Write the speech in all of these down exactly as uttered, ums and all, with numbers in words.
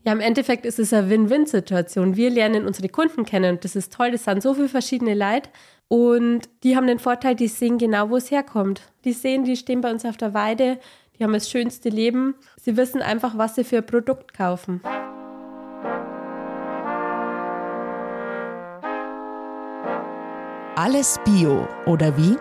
Ja, im Endeffekt ist es eine Win-Win-Situation. Wir lernen unsere Kunden kennen und das ist toll. Das sind so viele verschiedene Leute und die haben den Vorteil, die sehen genau, wo es herkommt. Die sehen, die stehen bei uns auf der Weide, die haben das schönste Leben. Sie wissen einfach, was sie für ein Produkt kaufen. Alles Bio, oder wie?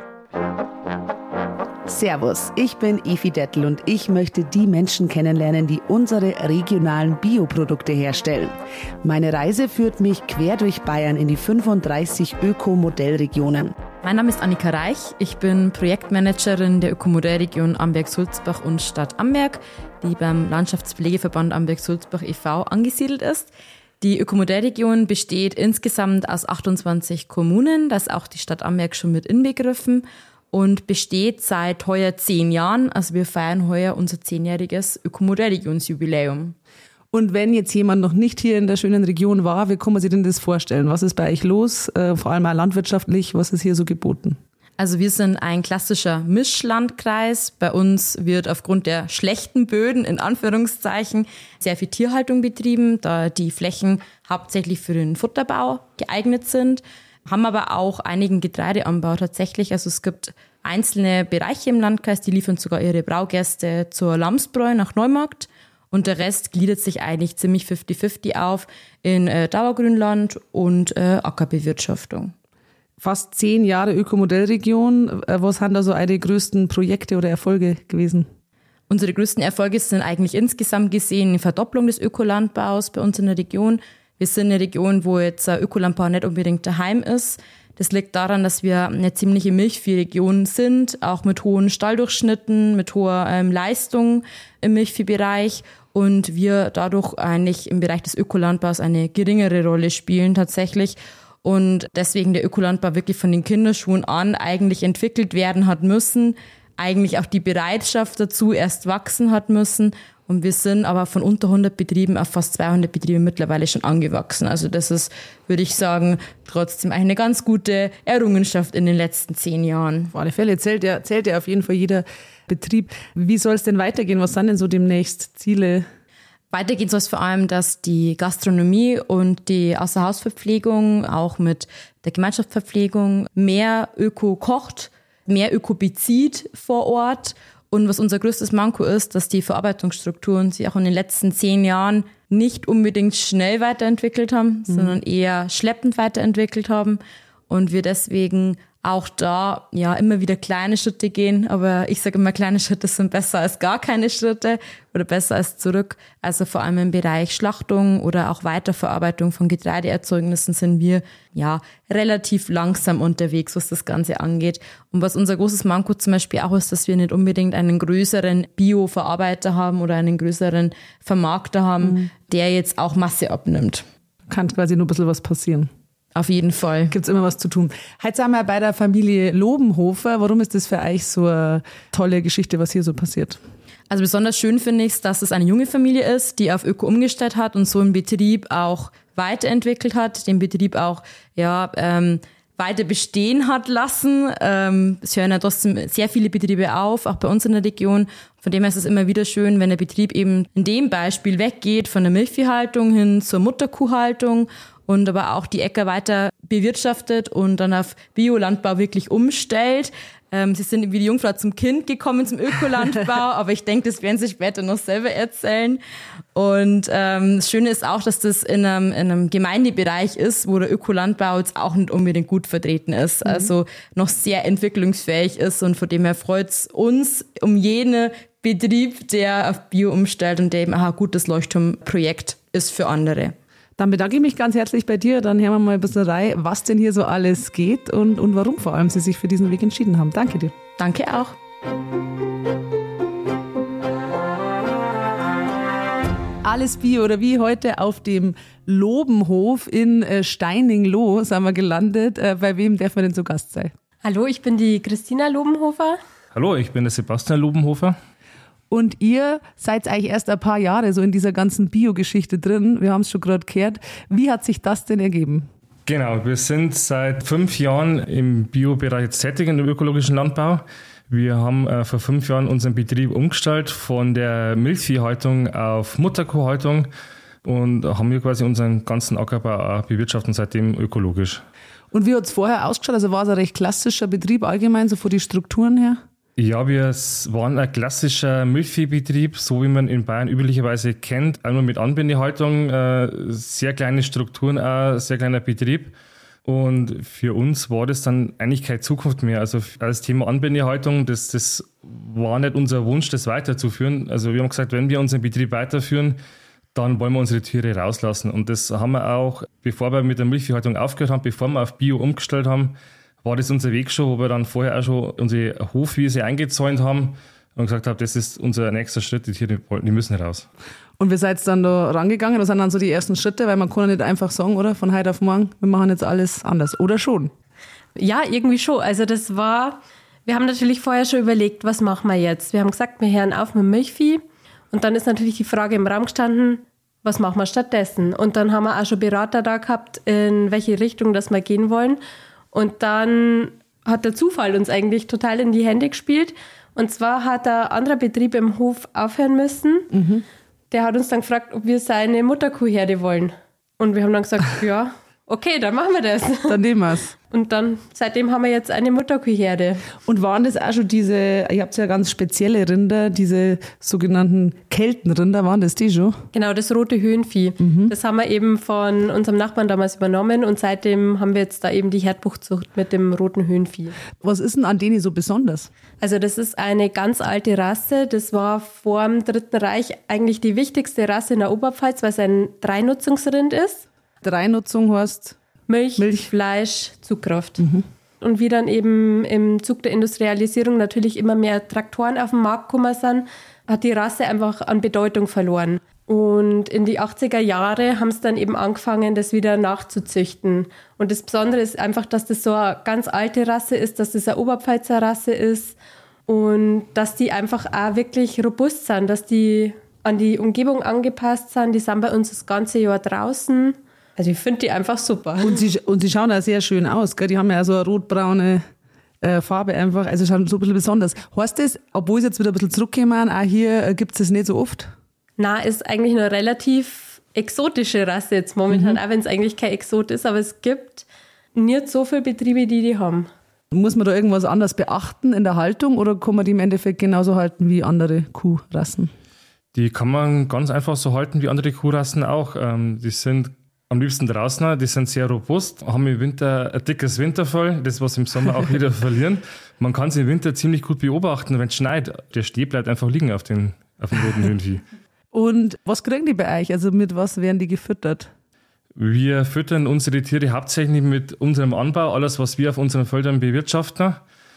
Servus, ich bin Evi Dettel und ich möchte die Menschen kennenlernen, die unsere regionalen Bioprodukte herstellen. Meine Reise führt mich quer durch Bayern in die fünfunddreißig Öko-Modellregionen. Mein Name ist Annika Reich, ich bin Projektmanagerin der Ökomodellregion Amberg-Sulzbach und Stadt Amberg, die beim Landschaftspflegeverband Amberg-Sulzbach e V angesiedelt ist. Die Ökomodellregion besteht insgesamt aus achtundzwanzig Kommunen, da ist auch die Stadt Amberg schon mit inbegriffen und besteht seit heuer zehn Jahren. Also wir feiern heuer unser zehnjähriges Ökomodellregionsjubiläum. Und wenn jetzt jemand noch nicht hier in der schönen Region war, wie kann man sich denn das vorstellen? Was ist bei euch los? Äh, vor allem auch landwirtschaftlich, was ist hier so geboten? Also wir sind ein klassischer Mischlandkreis. Bei uns wird aufgrund der schlechten Böden, in Anführungszeichen, sehr viel Tierhaltung betrieben, da die Flächen hauptsächlich für den Futterbau geeignet sind. Haben aber auch einigen Getreideanbau tatsächlich. Also es gibt einzelne Bereiche im Landkreis, die liefern sogar ihre Braugerste zur Lamsbräu nach Neumarkt. Und der Rest gliedert sich eigentlich ziemlich fünfzig fünfzig auf in äh, Dauergrünland und äh, Ackerbewirtschaftung. Fast zehn Jahre Ökomodellregion. Was sind da so eure größten Projekte oder Erfolge gewesen? Unsere größten Erfolge sind eigentlich insgesamt gesehen eine Verdopplung des Ökolandbaus bei uns in der Region. Wir sind eine Region, wo jetzt ein Ökolandbau nicht unbedingt daheim ist. Das liegt daran, dass wir eine ziemliche Milchviehregion sind, auch mit hohen Stalldurchschnitten, mit hoher ähm, Leistung im Milchviehbereich und wir dadurch eigentlich im Bereich des Ökolandbaus eine geringere Rolle spielen tatsächlich. Und deswegen der Ökolandbau wirklich von den Kinderschuhen an eigentlich entwickelt werden hat müssen, eigentlich auch die Bereitschaft dazu erst wachsen hat müssen. Und wir sind aber von unter hundert Betrieben auf fast zweihundert Betriebe mittlerweile schon angewachsen. Also das ist, würde ich sagen, trotzdem eine ganz gute Errungenschaft in den letzten zehn Jahren. Auf alle Fälle zählt ja, zählt ja auf jeden Fall jeder Betrieb. Wie soll es denn weitergehen? Was sind denn so demnächst Ziele? Weitergehen soll es vor allem, dass die Gastronomie und die Außerhausverpflegung auch mit der Gemeinschaftsverpflegung mehr Öko kocht, mehr Öko bezieht vor Ort. Und was unser größtes Manko ist, dass die Verarbeitungsstrukturen sich auch in den letzten zehn Jahren nicht unbedingt schnell weiterentwickelt haben, mhm. sondern eher schleppend weiterentwickelt haben. Und wir deswegen auch da ja immer wieder kleine Schritte gehen, aber ich sage immer, kleine Schritte sind besser als gar keine Schritte oder besser als zurück. Also vor allem im Bereich Schlachtung oder auch Weiterverarbeitung von Getreideerzeugnissen sind wir ja relativ langsam unterwegs, was das Ganze angeht. Und was unser großes Manko zum Beispiel auch ist, dass wir nicht unbedingt einen größeren Bio-Verarbeiter haben oder einen größeren Vermarkter haben, mhm. der jetzt auch Masse abnimmt. Kann quasi nur ein bisschen was passieren. Auf jeden Fall. Gibt's immer was zu tun. Heute sind wir bei der Familie Lobenhofer. Warum ist das für euch so eine tolle Geschichte, was hier so passiert? Also besonders schön finde ich es, dass es eine junge Familie ist, die auf Öko umgestellt hat und so einen Betrieb auch weiterentwickelt hat, den Betrieb auch ja ähm, weiter bestehen hat lassen. Ähm, es hören ja trotzdem sehr viele Betriebe auf, auch bei uns in der Region. Von dem her ist es immer wieder schön, wenn der Betrieb eben in dem Beispiel weggeht von der Milchviehhaltung hin zur Mutterkuhhaltung und aber auch die Äcker weiter bewirtschaftet und dann auf Biolandbau wirklich umstellt. Ähm, sie sind wie die Jungfrau zum Kind gekommen zum Ökolandbau, aber ich denke, das werden sie später noch selber erzählen. Und ähm, das Schöne ist auch, dass das in einem, in einem Gemeindebereich ist, wo der Ökolandbau jetzt auch nicht unbedingt gut vertreten ist, mhm. also noch sehr entwicklungsfähig ist und von dem her freut es uns um jene Betrieb, der auf Bio umstellt und der eben auch ein gutes Leuchtturmprojekt ist für andere. Dann bedanke ich mich ganz herzlich bei dir. Dann hören wir mal ein bisschen rein, was denn hier so alles geht und, und warum vor allem Sie sich für diesen Weg entschieden haben. Danke dir. Danke auch. Alles Bio oder wie heute auf dem Lobenhof in Steining-Loh sind wir gelandet. Bei wem darf man denn zu Gast sein? Hallo, ich bin die Christina Lobenhofer. Hallo, ich bin der Sebastian Lobenhofer. Und ihr seid eigentlich erst ein paar Jahre so in dieser ganzen Bio-Geschichte drin. Wir haben es schon gerade gehört. Wie hat sich das denn ergeben? Genau, wir sind seit fünf Jahren im Bio-Bereich jetzt tätig, im ökologischen Landbau. Wir haben äh, vor fünf Jahren unseren Betrieb umgestellt von der Milchviehhaltung auf Mutterkuhhaltung. und haben hier quasi unseren ganzen Ackerbau auch bewirtschaftet und seitdem ökologisch. Und wie hat es vorher ausgeschaut? Also war es ein recht klassischer Betrieb allgemein, so von den Strukturen her? Ja, wir waren ein klassischer Milchviehbetrieb, so wie man in Bayern üblicherweise kennt, auch nur mit Anbindehaltung, äh, sehr kleine Strukturen, auch sehr kleiner Betrieb. Und für uns war das dann eigentlich keine Zukunft mehr. Also das Thema Anbindehaltung, das, das war nicht unser Wunsch, das weiterzuführen. Also wir haben gesagt, wenn wir unseren Betrieb weiterführen, dann wollen wir unsere Tiere rauslassen. Und das haben wir auch, bevor wir mit der Milchviehhaltung aufgehört haben, bevor wir auf Bio umgestellt haben, war das unser Weg schon, wo wir dann vorher auch schon unsere Hofwiese eingezäunt haben und gesagt haben, das ist unser nächster Schritt, die Tiere die müssen raus. Und wie seid ihr dann da rangegangen? Was sind dann so die ersten Schritte? Weil man kann ja nicht einfach sagen, oder? Von heute auf morgen, wir machen jetzt alles anders. Oder schon? Ja, irgendwie schon. Also das war, wir haben natürlich vorher schon überlegt, was machen wir jetzt? Wir haben gesagt, wir hören auf mit Milchvieh. Und dann ist natürlich die Frage im Raum gestanden, was machen wir stattdessen? Und dann haben wir auch schon Berater da gehabt, in welche Richtung das wir gehen wollen. Und dann hat der Zufall uns eigentlich total in die Hände gespielt. Und zwar hat ein anderer Betrieb im Hof aufhören müssen. Mhm. Der hat uns dann gefragt, ob wir seine Mutterkuhherde wollen. Und wir haben dann gesagt, ja, okay, dann machen wir das. Dann nehmen wir es. Und dann, seitdem haben wir jetzt eine Mutterkuhherde. Und waren das auch schon diese, ihr habt ja ganz spezielle Rinder, diese sogenannten Keltenrinder, waren das die schon? Genau, das rote Höhenvieh. Mhm. Das haben wir eben von unserem Nachbarn damals übernommen und seitdem haben wir jetzt da eben die Herdbuchzucht mit dem roten Höhenvieh. Was ist denn an denen so besonders? Also das ist eine ganz alte Rasse. Das war vor dem Dritten Reich eigentlich die wichtigste Rasse in der Oberpfalz, weil es ein Dreinutzungsrind ist. Dreinutzung heißt? Milch, Milch, Fleisch, Zugkraft. Mhm. Und wie dann eben im Zug der Industrialisierung natürlich immer mehr Traktoren auf den Markt gekommen sind, hat die Rasse einfach an Bedeutung verloren. Und in die achtziger Jahre haben sie dann eben angefangen, das wieder nachzuzüchten. Und das Besondere ist einfach, dass das so eine ganz alte Rasse ist, dass das eine Oberpfälzer Rasse ist und dass die einfach auch wirklich robust sind, dass die an die Umgebung angepasst sind. Die sind bei uns das ganze Jahr draußen. Also ich finde die einfach super. Und sie, und sie schauen auch sehr schön aus, gell? Die haben ja so eine rotbraune äh, Farbe einfach, also schauen so ein bisschen besonders. Heißt das, obwohl sie jetzt wieder ein bisschen zurückkommen, auch hier äh, gibt es das nicht so oft? Na, ist eigentlich eine relativ exotische Rasse jetzt momentan, mhm. auch wenn es eigentlich kein Exot ist, aber es gibt nicht so viele Betriebe, die die haben. Muss man da irgendwas anders beachten in der Haltung oder kann man die im Endeffekt genauso halten wie andere Kuhrassen? Die kann man ganz einfach so halten wie andere Kuhrassen auch. Ähm, die sind am liebsten draußen, die sind sehr robust, haben im Winter ein dickes Winterfell, das was im Sommer auch wieder verlieren. Man kann sie im Winter ziemlich gut beobachten, wenn es schneit. Der Steh bleibt einfach liegen auf, den, auf dem roten Höhenvieh. Und was kriegen die bei euch? Also mit was werden die gefüttert? Wir füttern unsere Tiere hauptsächlich mit unserem Anbau, alles was wir auf unseren Feldern bewirtschaften,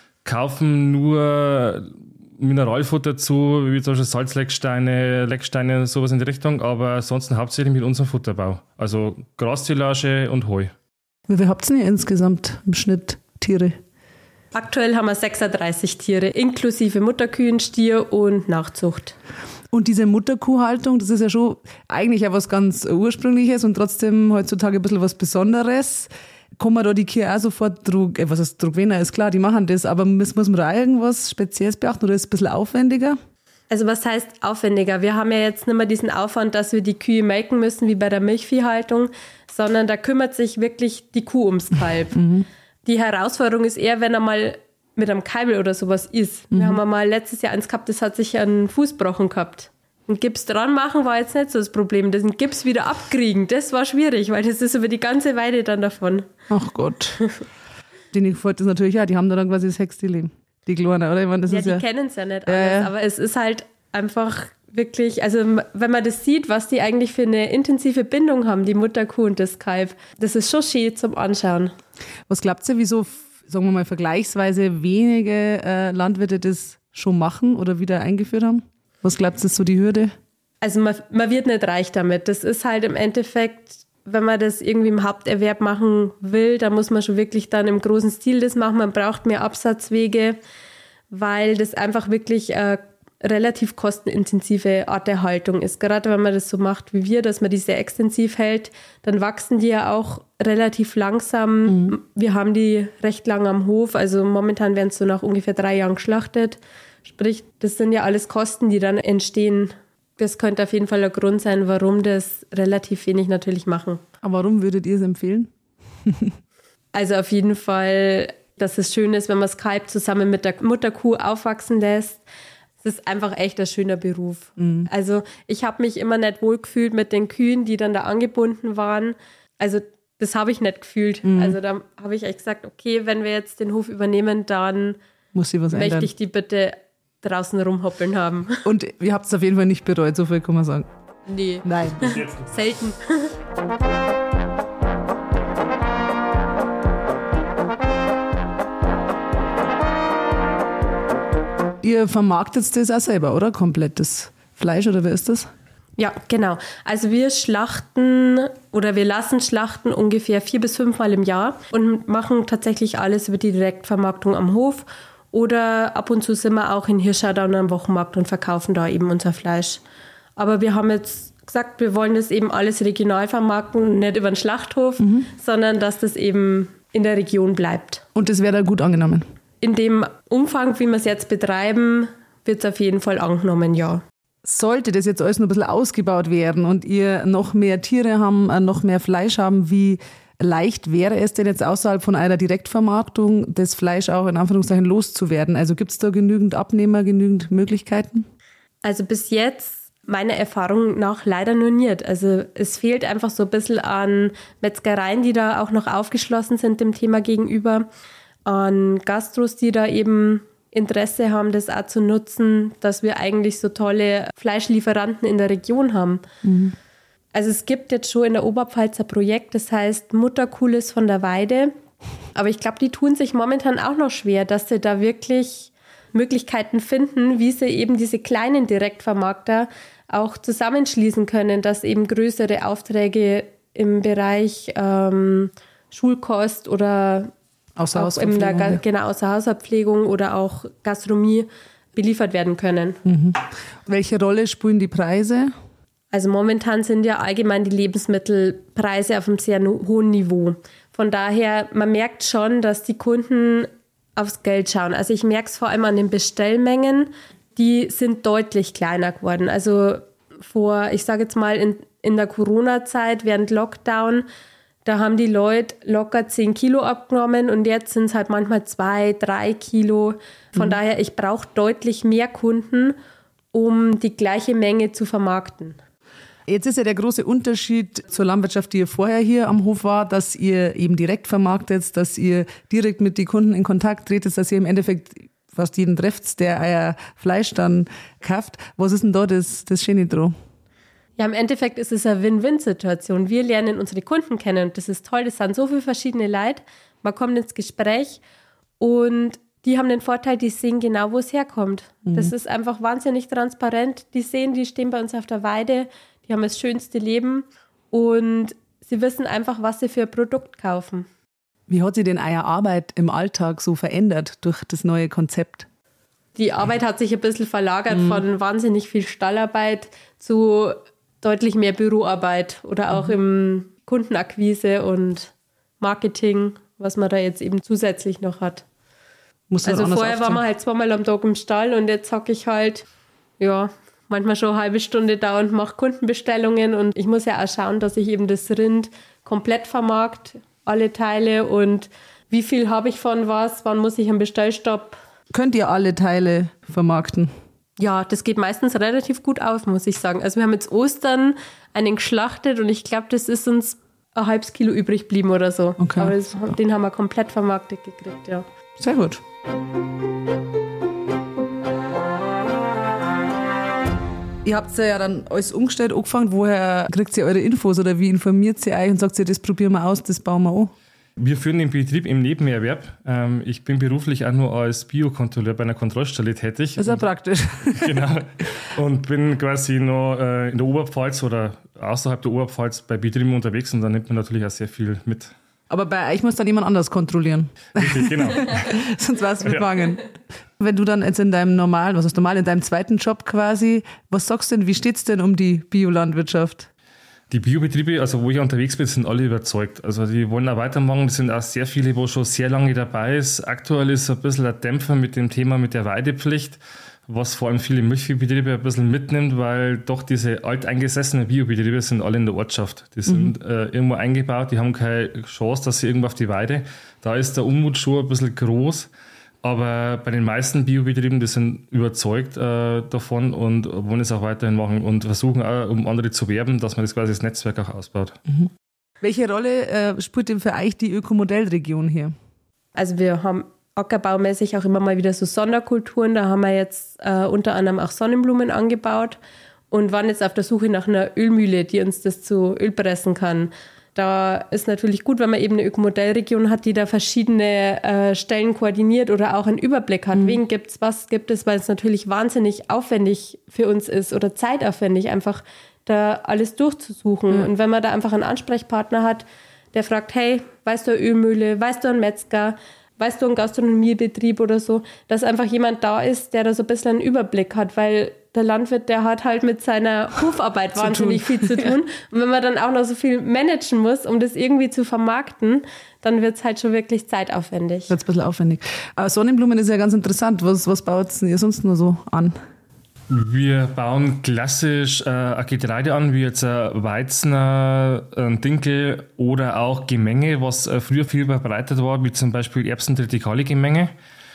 kaufen nur Mineralfutter zu, wie zum Beispiel Salzlecksteine, Lecksteine, sowas in die Richtung, aber ansonsten hauptsächlich mit unserem Futterbau. Also Grassilage und Heu. Wie viel habt ihr denn insgesamt im Schnitt Tiere? Aktuell haben wir sechsunddreißig Tiere, inklusive Mutterkühen, Stier und Nachzucht. Und diese Mutterkuhhaltung, das ist ja schon eigentlich auch was ganz Ursprüngliches und trotzdem heutzutage ein bisschen was Besonderes. Kann man da die Kühe auch sofort, Drug, was heißt Drogwener, ist klar, die machen das, aber muss, muss man da irgendwas Spezielles beachten oder ist es ein bisschen aufwendiger? Also was heißt aufwendiger? Wir haben ja jetzt nicht mehr diesen Aufwand, dass wir die Kühe melken müssen, wie bei der Milchviehhaltung, sondern da kümmert sich wirklich die Kuh ums Kalb. Mhm. Die Herausforderung ist eher, wenn er mal mit einem Keibel oder sowas ist. Mhm. Wir haben mal letztes Jahr eins gehabt, das hat sich einen Fuß gebrochen gehabt. Ein Gips dran machen war jetzt nicht so das Problem. Das ein Gips wieder abkriegen, das war schwierig, weil das ist über die ganze Weide dann davon. Ach Gott. Denen gefällt das natürlich auch. Die haben da dann quasi das Hextilling. Die Kleine, oder? Ich meine, das ja, ist die ja kennen es ja nicht alles, äh. aber es ist halt einfach wirklich, also wenn man das sieht, was die eigentlich für eine intensive Bindung haben, die Mutterkuh und das Kalb, das ist schon schön zum Anschauen. Was glaubt ihr, wieso, sagen wir mal, vergleichsweise wenige äh, Landwirte das schon machen oder wieder eingeführt haben? Was glaubt ihr, ist so die Hürde? Also man, man wird nicht reich damit. Das ist halt im Endeffekt, wenn man das irgendwie im Haupterwerb machen will, dann muss man schon wirklich dann im großen Stil das machen. Man braucht mehr Absatzwege, weil das einfach wirklich eine relativ kostenintensive Art der Haltung ist. Gerade wenn man das so macht wie wir, dass man die sehr extensiv hält, dann wachsen die ja auch relativ langsam. Mhm. Wir haben die recht lang am Hof, also momentan werden sie so nach ungefähr drei Jahren geschlachtet. Sprich, das sind ja alles Kosten, die dann entstehen. das könnte auf jeden Fall ein Grund sein, warum das relativ wenig natürlich machen. Aber warum würdet ihr es empfehlen? Also auf jeden Fall, dass es schön ist, wenn man das Kalb zusammen mit der Mutterkuh aufwachsen lässt. Es ist einfach echt ein schöner Beruf. Mhm. Also ich habe mich immer nicht wohl gefühlt mit den Kühen, die dann da angebunden waren. Also das habe ich nicht gefühlt. Mhm. Also da habe ich echt gesagt, okay, wenn wir jetzt den Hof übernehmen, dann muss sie was möchte ändern. ich die bitte draußen rumhoppeln haben. Und ihr habt es auf jeden Fall nicht bereut, so viel kann man sagen. Nee. Nein. Selten. Ihr vermarktet das auch selber, oder? Komplettes Fleisch, oder wer ist das? Ja, genau. Also wir schlachten oder wir lassen schlachten ungefähr vier bis fünfmal im Jahr und machen tatsächlich alles über die Direktvermarktung am Hof. Oder ab und zu sind wir auch in Hirschadau am Wochenmarkt und verkaufen da eben unser Fleisch. Aber wir haben jetzt gesagt, wir wollen das eben alles regional vermarkten, nicht über den Schlachthof, mhm. sondern dass das eben in der Region bleibt. Und das wäre da gut angenommen? In dem Umfang, wie wir es jetzt betreiben, wird es auf jeden Fall angenommen, ja. Sollte das jetzt alles noch ein bisschen ausgebaut werden und ihr noch mehr Tiere haben, noch mehr Fleisch haben, wie leicht wäre es denn jetzt außerhalb von einer Direktvermarktung, das Fleisch auch in Anführungszeichen loszuwerden? Also gibt es da genügend Abnehmer, genügend Möglichkeiten? Also bis jetzt meiner Erfahrung nach leider nur nicht. Also es fehlt einfach so ein bisschen an Metzgereien, die da auch noch aufgeschlossen sind dem Thema gegenüber, an Gastros, die da eben Interesse haben, das auch zu nutzen, dass wir eigentlich so tolle Fleischlieferanten in der Region haben. Mhm. Also es gibt jetzt schon in der Oberpfalz ein Projekt, das heißt Mutterkuhles von der Weide. Aber ich glaube, die tun sich momentan auch noch schwer, dass sie da wirklich Möglichkeiten finden, wie sie eben diese kleinen Direktvermarkter auch zusammenschließen können, dass eben größere Aufträge im Bereich ähm, Schulkost oder Außerhausverpflegung, der, genau, Außerhausverpflegung oder auch Gastronomie beliefert werden können. Mhm. Welche Rolle spielen die Preise? Also momentan sind ja allgemein die Lebensmittelpreise auf einem sehr hohen Niveau. Von daher, man merkt schon, dass die Kunden aufs Geld schauen. Also ich merke es vor allem an den Bestellmengen, die sind deutlich kleiner geworden. Also vor, ich sage jetzt mal, in, in der Corona-Zeit während Lockdown, da haben die Leute locker zehn Kilo abgenommen und jetzt sind es halt manchmal zwei, drei Kilo. Von mhm. daher, ich brauche deutlich mehr Kunden, um die gleiche Menge zu vermarkten. Jetzt ist ja der große Unterschied zur Landwirtschaft, die ihr vorher hier am Hof war, dass ihr eben direkt vermarktet, dass ihr direkt mit den Kunden in Kontakt tretet, dass ihr im Endeffekt fast jeden trefft, der euer Fleisch dann kauft. Was ist denn da das, das Schöne dran? Ja, im Endeffekt ist es eine Win-Win-Situation. Wir lernen unsere Kunden kennen und das ist toll. Das sind so viele verschiedene Leute. Man kommt ins Gespräch und die haben den Vorteil, die sehen genau, wo es herkommt. Mhm. Das ist einfach wahnsinnig transparent. Die sehen, die stehen bei uns auf der Weide, die haben das schönste Leben und sie wissen einfach, was sie für ein Produkt kaufen. Wie hat sich denn eure Arbeit im Alltag so verändert durch das neue Konzept? Die Arbeit hat sich ein bisschen verlagert mhm. von wahnsinnig viel Stallarbeit zu deutlich mehr Büroarbeit oder auch mhm. im Kundenakquise und Marketing, was man da jetzt eben zusätzlich noch hat. Muss also vorher war man halt zweimal am Tag im Stall und jetzt hocke ich halt, ja, manchmal schon eine halbe Stunde da und mache Kundenbestellungen und ich muss ja auch schauen, dass ich eben das Rind komplett vermarkt, alle Teile und wie viel habe ich von was, wann muss ich einen Bestellstopp. Könnt ihr alle Teile vermarkten? Ja, das geht meistens relativ gut auf, muss ich sagen. Also wir haben jetzt Ostern einen geschlachtet und ich glaube, das ist uns ein halbes Kilo übrig geblieben oder so. Okay. Aber das, den haben wir komplett vermarktet gekriegt, ja. Sehr gut. Ihr habt ja dann alles umgestellt, angefangen. Woher kriegt ihr eure Infos oder wie informiert ihr euch und sagt ihr, das probieren wir aus, das bauen wir an? Wir führen den Betrieb im Nebenerwerb. Ich bin beruflich auch nur als Biokontrolleur bei einer Kontrollstelle tätig. Das ist ja praktisch. Genau. Und bin quasi noch in der Oberpfalz oder außerhalb der Oberpfalz bei Betrieben unterwegs und da nimmt man natürlich auch sehr viel mit. Aber bei euch muss dann jemand anders kontrollieren. Richtig, genau. Sonst war es mitfangen. Ja. Wenn du dann jetzt in deinem normalen, was ist normal, in deinem zweiten Job quasi, was sagst du denn, wie steht es denn um die Biolandwirtschaft? Die Biobetriebe, also wo ich unterwegs bin, sind alle überzeugt. Also die wollen auch weitermachen. Es sind auch sehr viele, wo schon sehr lange dabei ist. Aktuell ist so ein bisschen ein Dämpfer mit dem Thema mit der Weidepflicht. was vor allem viele Milchviehbetriebe ein bisschen mitnimmt, weil doch diese alteingesessenen Biobetriebe sind alle in der Ortschaft. Die sind mhm. äh, irgendwo eingebaut, die haben keine Chance, dass sie irgendwo auf die Weide. Da ist der Unmut schon ein bisschen groß. Aber bei den meisten Biobetrieben, die sind überzeugt äh, davon und wollen es auch weiterhin machen und versuchen auch, um andere zu werben, dass man das quasi das Netzwerk auch ausbaut. Mhm. Welche Rolle äh, spielt denn für euch die Ökomodellregion hier? Also wir haben ackerbaumäßig auch immer mal wieder so Sonderkulturen. Da haben wir jetzt äh, unter anderem auch Sonnenblumen angebaut und waren jetzt auf der Suche nach einer Ölmühle, die uns das zu Öl pressen kann. Da ist natürlich gut, wenn man eben eine Ökomodellregion hat, die da verschiedene äh, Stellen koordiniert oder auch einen Überblick hat. Mhm. Wen gibt's, was gibt es, weil es natürlich wahnsinnig aufwendig für uns ist oder zeitaufwendig, einfach da alles durchzusuchen. Mhm. Und wenn man da einfach einen Ansprechpartner hat, der fragt, hey, weißt du eine Ölmühle, weißt du einen Metzger, weißt du einen Gastronomiebetrieb oder so, dass einfach jemand da ist, der da so ein bisschen einen Überblick hat, weil der Landwirt, der hat halt mit seiner Hofarbeit wahnsinnig viel zu tun. Ja. Und wenn man dann auch noch so viel managen muss, um das irgendwie zu vermarkten, dann wird es halt schon wirklich zeitaufwendig. Wird ein bisschen aufwendig. Aber Sonnenblumen ist ja ganz interessant. Was, was baut ihr sonst nur so an? Wir bauen klassisch äh, ein Getreide an, wie jetzt ein Weizener, ein Dinkel oder auch Gemenge, was äh, früher viel verbreitet war, wie zum Beispiel Erbsen-Triticale-Gemenge,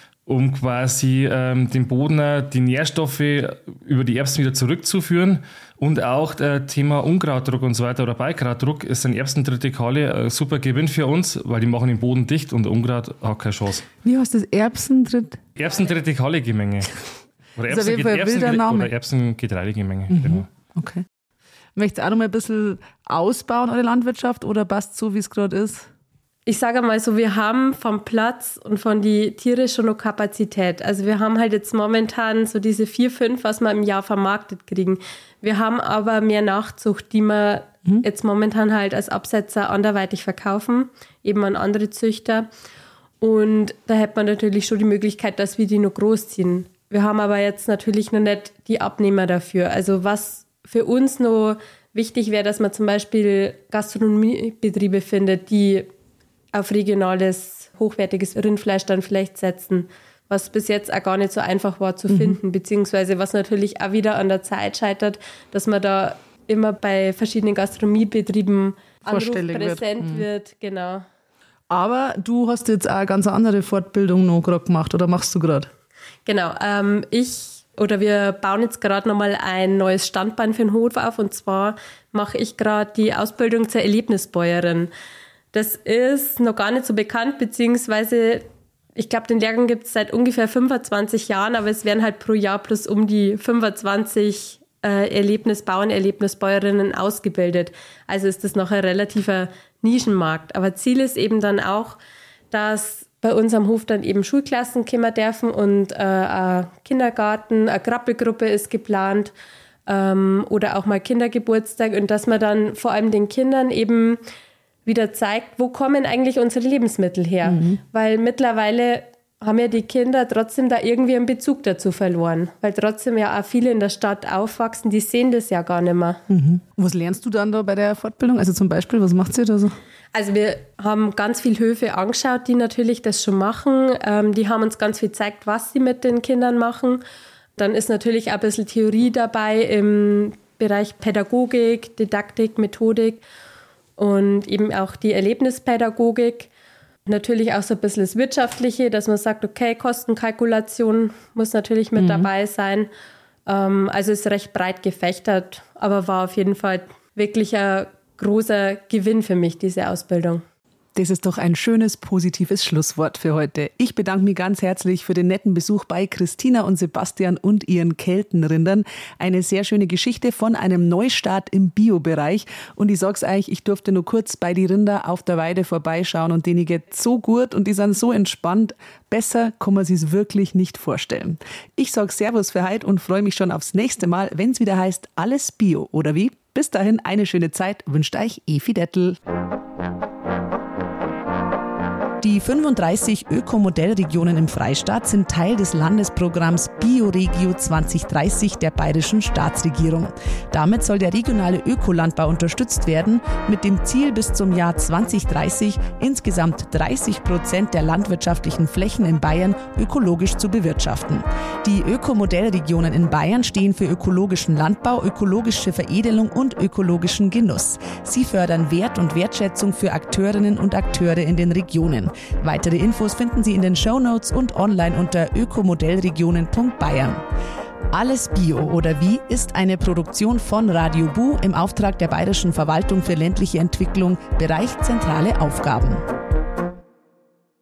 um quasi ähm, dem Boden die Nährstoffe über die Erbsen wieder zurückzuführen. Und auch das Thema Unkrautdruck und so weiter oder Beikrautdruck ist ein Erbsen-Triticale ein super Gewinn für uns, weil die machen den Boden dicht und Unkraut hat keine Chance. Wie heißt das? Erbsen-Tritt? Erbsen-Triticale-Gemenge. Oder das ist auf jeden Fall ein wilder Name. Oder Erbsen-Getreidegemenge, mhm. genau. Okay. Möchtest du auch noch mal ein bisschen ausbauen, eure Landwirtschaft, oder passt so, wie es gerade ist? Ich sage mal so, wir haben vom Platz und von die Tiere schon noch Kapazität. Also wir haben halt jetzt momentan so diese vier, fünf, was wir im Jahr vermarktet kriegen. Wir haben aber mehr Nachzucht, die wir mhm. jetzt momentan halt als Absetzer anderweitig verkaufen, eben an andere Züchter. Und da hätte man natürlich schon die Möglichkeit, dass wir die noch großziehen. Wir haben aber jetzt natürlich noch nicht die Abnehmer dafür. Also was für uns noch wichtig wäre, dass man zum Beispiel Gastronomiebetriebe findet, die auf regionales, hochwertiges Rindfleisch dann vielleicht setzen, was bis jetzt auch gar nicht so einfach war zu finden, mhm. beziehungsweise was natürlich auch wieder an der Zeit scheitert, dass man da immer bei verschiedenen Gastronomiebetrieben vorstellig präsent wird. Mhm. wird. Genau. Aber du hast jetzt auch eine ganz andere Fortbildung noch gerade gemacht, oder machst du gerade? Genau, ähm, ich oder wir bauen jetzt gerade nochmal ein neues Standbein für den Hof auf, und zwar mache ich gerade die Ausbildung zur Erlebnisbäuerin. Das ist noch gar nicht so bekannt, beziehungsweise ich glaube, den Lehrgang gibt es seit ungefähr fünfundzwanzig Jahren, aber es werden halt pro Jahr plus um die fünfundzwanzig äh, Erlebnisbauern, Erlebnisbäuerinnen ausgebildet. Also ist das noch ein relativer Nischenmarkt. Aber Ziel ist eben dann auch, dass bei uns am Hof dann eben Schulklassen kommen dürfen und äh, ein Kindergarten, eine Krabbelgruppe ist geplant ähm, oder auch mal Kindergeburtstag, und dass man dann vor allem den Kindern eben wieder zeigt, wo kommen eigentlich unsere Lebensmittel her. Mhm. Weil mittlerweile haben ja die Kinder trotzdem da irgendwie einen Bezug dazu verloren. Weil trotzdem ja auch viele in der Stadt aufwachsen, die sehen das ja gar nicht mehr. Mhm. Was lernst du dann da bei der Fortbildung? Also zum Beispiel, was macht ihr da so? Also wir haben ganz viele Höfe angeschaut, die natürlich das schon machen. Ähm, die haben uns ganz viel gezeigt, was sie mit den Kindern machen. Dann ist natürlich auch ein bisschen Theorie dabei im Bereich Pädagogik, Didaktik, Methodik. Und eben auch die Erlebnispädagogik. Natürlich auch so ein bisschen das Wirtschaftliche, dass man sagt, okay, Kostenkalkulation muss natürlich mit mhm. dabei sein. Ähm, also ist recht breit gefächert, aber war auf jeden Fall wirklich ein großer Gewinn für mich, diese Ausbildung. Das ist doch ein schönes, positives Schlusswort für heute. Ich bedanke mich ganz herzlich für den netten Besuch bei Christina und Sebastian und ihren Keltenrindern. Eine sehr schöne Geschichte von einem Neustart im Bio-Bereich. Und ich sag's euch, ich durfte nur kurz bei die Rinder auf der Weide vorbeischauen und denen geht so gut und die sind so entspannt. Besser kann man sich's wirklich nicht vorstellen. Ich sag Servus für heute und freue mich schon aufs nächste Mal, wenn's wieder heißt, alles Bio, oder wie? Bis dahin eine schöne Zeit, wünscht euch Efi Dettel. Die fünfunddreißig Ökomodellregionen im Freistaat sind Teil des Landesprogramms Bioregio zwanzig dreißig der bayerischen Staatsregierung. Damit soll der regionale Ökolandbau unterstützt werden, mit dem Ziel, bis zum Jahr zwanzig dreißig insgesamt dreißig Prozent der landwirtschaftlichen Flächen in Bayern ökologisch zu bewirtschaften. Die Ökomodellregionen in Bayern stehen für ökologischen Landbau, ökologische Veredelung und ökologischen Genuss. Sie fördern Wert und Wertschätzung für Akteurinnen und Akteure in den Regionen. Weitere Infos finden Sie in den Shownotes und online unter ökomodellregionen punkt bayern. Alles Bio oder wie ist eine Produktion von Radio Bu im Auftrag der Bayerischen Verwaltung für ländliche Entwicklung, Bereich Zentrale Aufgaben.